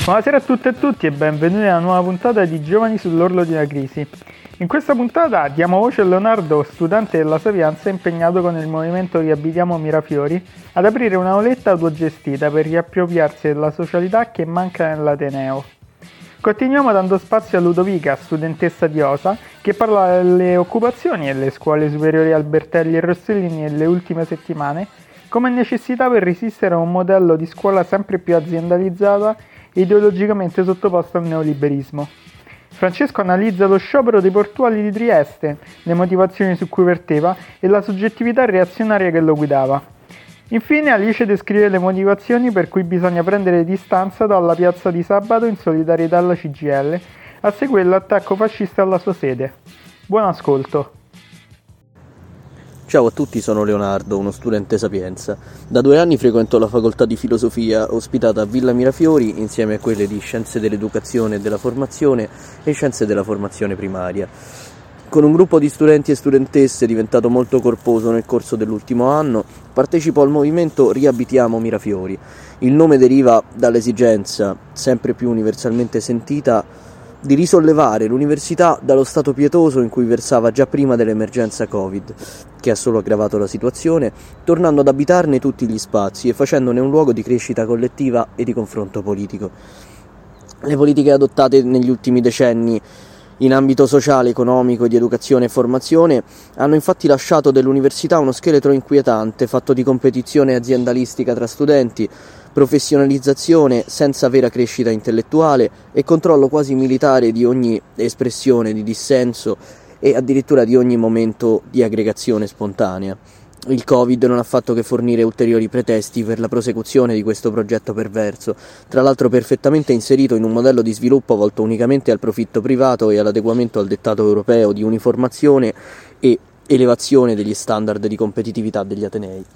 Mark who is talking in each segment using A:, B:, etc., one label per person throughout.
A: Buonasera a tutte e tutti e benvenuti a una nuova puntata di Giovani sull'orlo di una crisi. In questa puntata diamo voce a Leonardo, studente della Sapienza impegnato con il movimento Riabilitiamo Mirafiori ad aprire un'auletta autogestita per riappropriarsi della socialità che manca nell'Ateneo. Continuiamo dando spazio a Ludovica, studentessa di OSA, che parla delle occupazioni nelle scuole superiori Albertelli e Rossellini nelle ultime settimane come necessità per resistere a un modello di scuola sempre più aziendalizzata e ideologicamente sottoposto al neoliberismo. Francesco analizza lo sciopero dei portuali di Trieste, le motivazioni su cui verteva e la soggettività reazionaria che lo guidava. Infine Alice descrive le motivazioni per cui bisogna prendere distanza dalla piazza di sabato in solidarietà alla CGIL a seguire l'attacco fascista alla sua sede. Buon ascolto!
B: Ciao a tutti, sono Leonardo, uno studente Sapienza. Da 2 anni frequento la facoltà di filosofia ospitata a Villa Mirafiori insieme a quelle di Scienze dell'Educazione e della Formazione e Scienze della Formazione Primaria. Con un gruppo di studenti e studentesse diventato molto corposo nel corso dell'ultimo anno, partecipo al movimento Riabilitiamo Mirafiori. Il nome deriva dall'esigenza, sempre più universalmente sentita, di risollevare l'università dallo stato pietoso in cui versava già prima dell'emergenza Covid, che ha solo aggravato la situazione, tornando ad abitarne tutti gli spazi e facendone un luogo di crescita collettiva e di confronto politico. Le politiche adottate negli ultimi decenni in ambito sociale, economico, di educazione e formazione hanno infatti lasciato dell'università uno scheletro inquietante fatto di competizione aziendalistica tra studenti, professionalizzazione senza vera crescita intellettuale e controllo quasi militare di ogni espressione di dissenso e addirittura di ogni momento di aggregazione spontanea. Il Covid non ha fatto che fornire ulteriori pretesti per la prosecuzione di questo progetto perverso, tra l'altro perfettamente inserito in un modello di sviluppo volto unicamente al profitto privato e all'adeguamento al dettato europeo di uniformazione e elevazione degli standard di competitività degli atenei.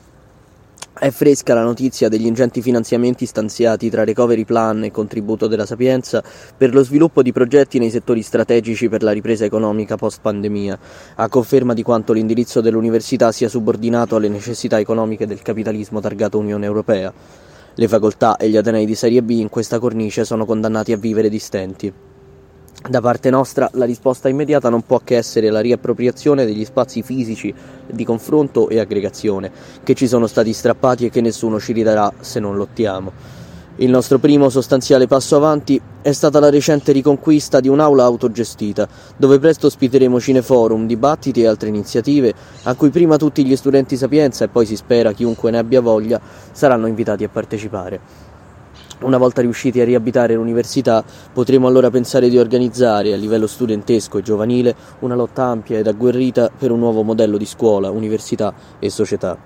B: È fresca la notizia degli ingenti finanziamenti stanziati tra Recovery Plan e contributo della Sapienza per lo sviluppo di progetti nei settori strategici per la ripresa economica post-pandemia, a conferma di quanto l'indirizzo dell'università sia subordinato alle necessità economiche del capitalismo targato Unione Europea. Le facoltà e gli atenei di serie B in questa cornice sono condannati a vivere di stenti. Da parte nostra la risposta immediata non può che essere la riappropriazione degli spazi fisici di confronto e aggregazione che ci sono stati strappati e che nessuno ci ridarà se non lottiamo. Il nostro primo sostanziale passo avanti è stata la recente riconquista di un'aula autogestita, dove presto ospiteremo cineforum, dibattiti e altre iniziative a cui prima tutti gli studenti Sapienza e poi si spera chiunque ne abbia voglia saranno invitati a partecipare. Una volta riusciti a riabitare l'università, potremo allora pensare di organizzare, a livello studentesco e giovanile, una lotta ampia ed agguerrita per un nuovo modello di scuola, università e società.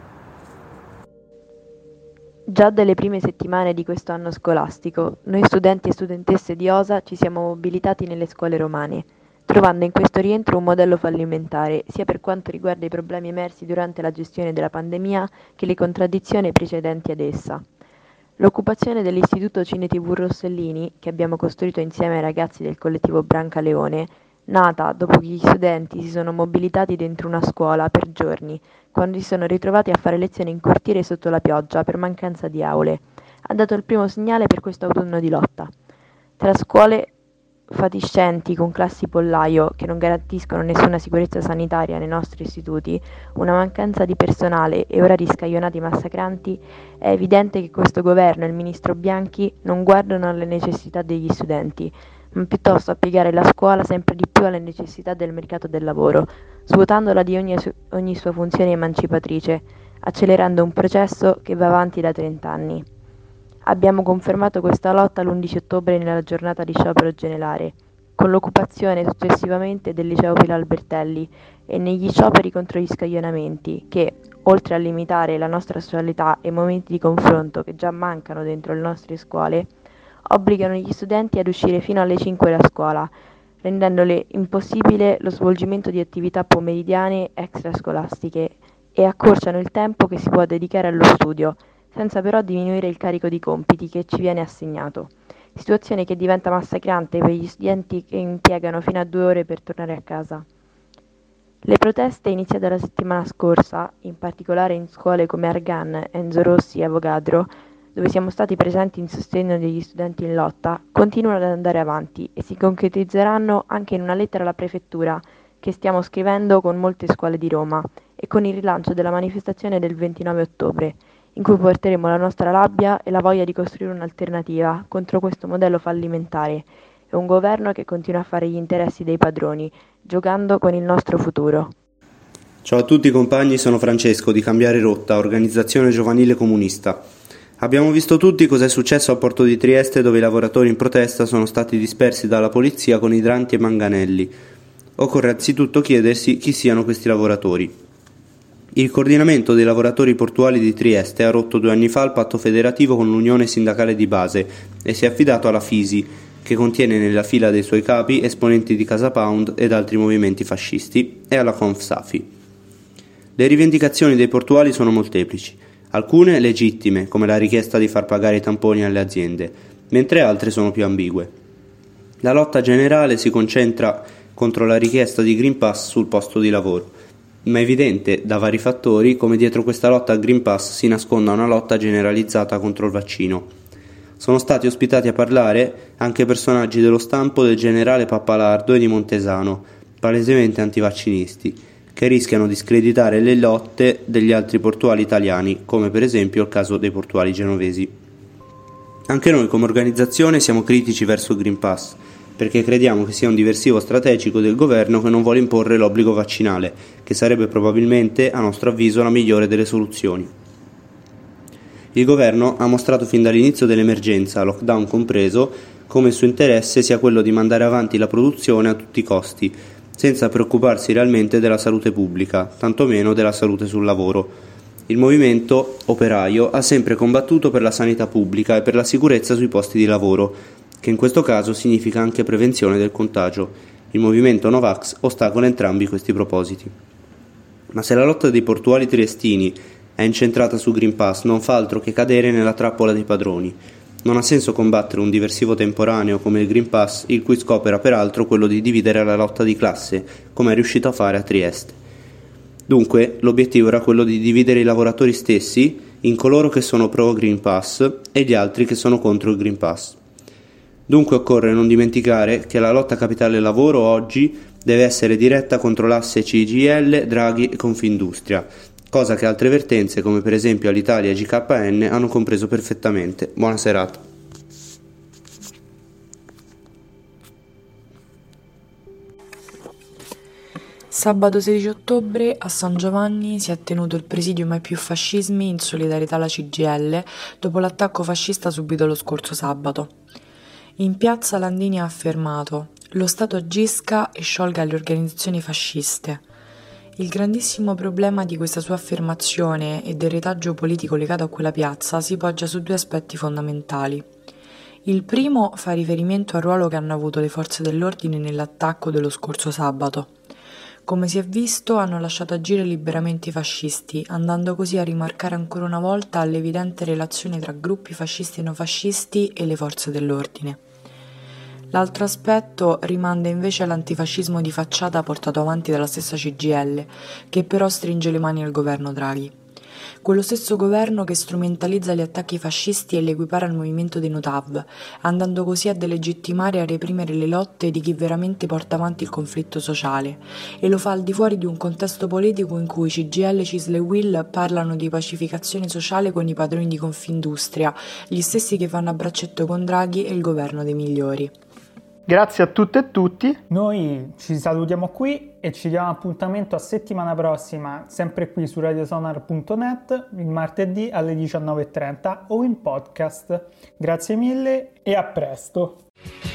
C: Già dalle prime settimane di questo anno scolastico, noi studenti e studentesse di OSA ci siamo mobilitati nelle scuole romane, trovando in questo rientro un modello fallimentare, sia per quanto riguarda i problemi emersi durante la gestione della pandemia che le contraddizioni precedenti ad essa. L'occupazione dell'Istituto Cine TV Rossellini, che abbiamo costruito insieme ai ragazzi del collettivo Brancaleone, nata dopo che gli studenti si sono mobilitati dentro una scuola per giorni, quando si sono ritrovati a fare lezioni in cortile sotto la pioggia per mancanza di aule, ha dato il primo segnale per questo autunno di lotta. Tra scuole fatiscenti con classi pollaio che non garantiscono nessuna sicurezza sanitaria nei nostri istituti, una mancanza di personale e orari scaglionati massacranti, è evidente che questo governo e il ministro Bianchi non guardano alle necessità degli studenti, ma piuttosto a piegare la scuola sempre di più alle necessità del mercato del lavoro, svuotandola di ogni sua funzione emancipatrice, accelerando un processo che va avanti da 30 anni. Abbiamo confermato questa lotta l'11 ottobre nella giornata di sciopero generale, con l'occupazione successivamente del liceo Pilo Albertelli e negli scioperi contro gli scaglionamenti che, oltre a limitare la nostra socialità e i momenti di confronto che già mancano dentro le nostre scuole, obbligano gli studenti ad uscire fino alle 5 da scuola, rendendole impossibile lo svolgimento di attività pomeridiane extrascolastiche e accorciano il tempo che si può dedicare allo studio, senza però diminuire il carico di compiti che ci viene assegnato, situazione che diventa massacrante per gli studenti che impiegano fino a 2 ore per tornare a casa. Le proteste iniziate la settimana scorsa, in particolare in scuole come Argan, Enzo Rossi e Avogadro, dove siamo stati presenti in sostegno degli studenti in lotta, continuano ad andare avanti e si concretizzeranno anche in una lettera alla prefettura che stiamo scrivendo con molte scuole di Roma e con il rilancio della manifestazione del 29 ottobre, in cui porteremo la nostra rabbia e la voglia di costruire un'alternativa contro questo modello fallimentare e un governo che continua a fare gli interessi dei padroni, giocando con il nostro futuro.
D: Ciao a tutti compagni, sono Francesco di Cambiare Rotta, organizzazione giovanile comunista. Abbiamo visto tutti cosa è successo al porto di Trieste, dove i lavoratori in protesta sono stati dispersi dalla polizia con idranti e manganelli. Occorre anzitutto chiedersi chi siano questi lavoratori. Il coordinamento dei lavoratori portuali di Trieste ha rotto 2 anni fa il patto federativo con l'Unione Sindacale di Base e si è affidato alla FISI, che contiene nella fila dei suoi capi esponenti di Casa Pound ed altri movimenti fascisti, e alla Conf-Safi. Le rivendicazioni dei portuali sono molteplici, alcune legittime, come la richiesta di far pagare i tamponi alle aziende, mentre altre sono più ambigue. La lotta generale si concentra contro la richiesta di Green Pass sul posto di lavoro, ma è evidente da vari fattori come dietro questa lotta al Green Pass si nasconda una lotta generalizzata contro il vaccino. Sono stati ospitati a parlare anche personaggi dello stampo del generale Pappalardo e di Montesano, palesemente antivaccinisti, che rischiano di screditare le lotte degli altri portuali italiani, come per esempio il caso dei portuali genovesi. Anche noi come organizzazione siamo critici verso il Green Pass, perché crediamo che sia un diversivo strategico del governo che non vuole imporre l'obbligo vaccinale, che sarebbe probabilmente, a nostro avviso, la migliore delle soluzioni. Il governo ha mostrato fin dall'inizio dell'emergenza, lockdown compreso, come il suo interesse sia quello di mandare avanti la produzione a tutti i costi, senza preoccuparsi realmente della salute pubblica, tantomeno della salute sul lavoro. Il movimento operaio ha sempre combattuto per la sanità pubblica e per la sicurezza sui posti di lavoro, che in questo caso significa anche prevenzione del contagio. Il movimento Novax ostacola entrambi questi propositi. Ma se la lotta dei portuali triestini è incentrata su Green Pass, non fa altro che cadere nella trappola dei padroni. Non ha senso combattere un diversivo temporaneo come il Green Pass, il cui scopo era peraltro quello di dividere la lotta di classe, come è riuscito a fare a Trieste. Dunque, l'obiettivo era quello di dividere i lavoratori stessi in coloro che sono pro Green Pass e gli altri che sono contro il Green Pass. Dunque occorre non dimenticare che la lotta capitale-lavoro oggi deve essere diretta contro l'asse CGIL, Draghi e Confindustria, cosa che altre vertenze come per esempio Alitalia e GKN hanno compreso perfettamente. Buona serata.
E: Sabato 16 ottobre a San Giovanni si è tenuto il presidio Mai più fascismi in solidarietà alla CGIL dopo l'attacco fascista subito lo scorso sabato. In piazza Landini ha affermato: lo Stato agisca e sciolga le organizzazioni fasciste. Il grandissimo problema di questa sua affermazione e del retaggio politico legato a quella piazza si poggia su 2 aspetti fondamentali. Il primo fa riferimento al ruolo che hanno avuto le forze dell'ordine nell'attacco dello scorso sabato. Come si è visto, hanno lasciato agire liberamente i fascisti, andando così a rimarcare ancora una volta l'evidente relazione tra gruppi fascisti e neofascisti e le forze dell'ordine. L'altro aspetto rimanda invece all'antifascismo di facciata portato avanti dalla stessa CGIL, che però stringe le mani al governo Draghi. Quello stesso governo che strumentalizza gli attacchi fascisti e li equipara al movimento dei Notav, andando così a delegittimare e a reprimere le lotte di chi veramente porta avanti il conflitto sociale, e lo fa al di fuori di un contesto politico in cui CGIL, CISL e UIL parlano di pacificazione sociale con i padroni di Confindustria, gli stessi che fanno a braccetto con Draghi e il governo dei migliori.
A: Grazie a tutte e tutti, noi ci salutiamo qui e ci diamo appuntamento a settimana prossima, sempre qui su radiosonar.net, il martedì alle 19:30 o in podcast. Grazie mille e a presto!